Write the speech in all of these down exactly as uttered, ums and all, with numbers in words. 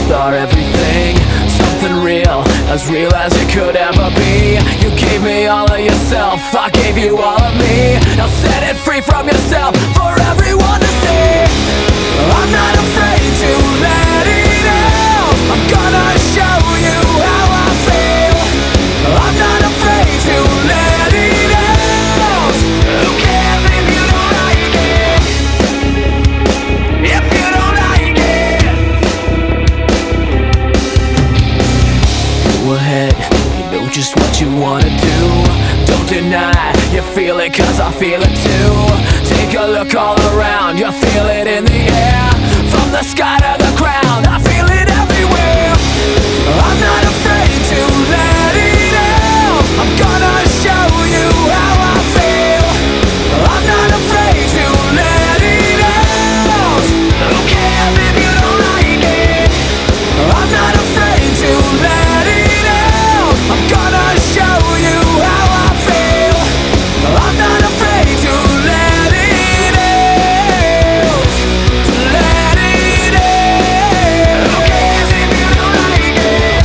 with our everything. Something real, as real as it could ever be. You gave me all of yourself, I gave you all of me. Now set it free from yourself for everyone to see. I'm not afraid to let it out. I'm gonna show you how I feel. I'm not afraid to let it out. Who cares if you don't like it? If you don't like it, go ahead, you know just what you wanna do. Don't deny, you feel it cause I feel it too. Take a look all around, you feel it in the air. From the sky to the ground, I feel it everywhere. I'm not afraid to let it out. I'm gonna show you how I feel. I'm not afraid to let it out. Who cares if you don't like it? I'm not afraid to let it out. I'm gonna show you how I feel. I'm not afraid to let it out. To let it out. Who cares if you don't like it?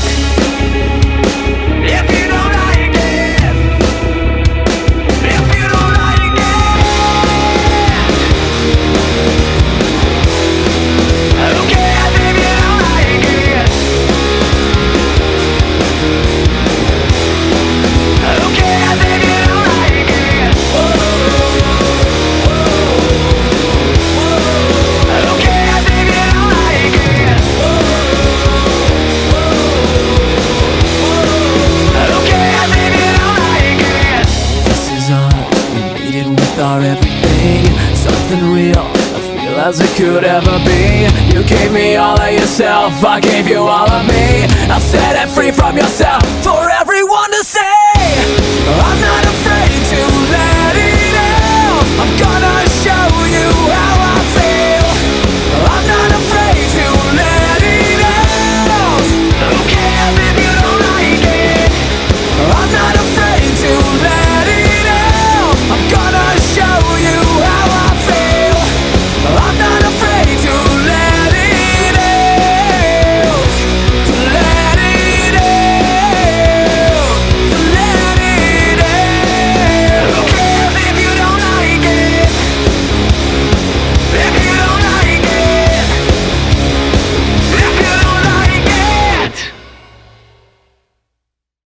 If you don't like it. If you don't like it. Who cares if you don't like it? Who cares if you don't like it? Who cares if you don't like it? Who cares if you don't like it? This is ours, we made it with our everything. Something real, as real as it could ever be. You gave me all of yourself, I gave you all of me. Now set it free from yourself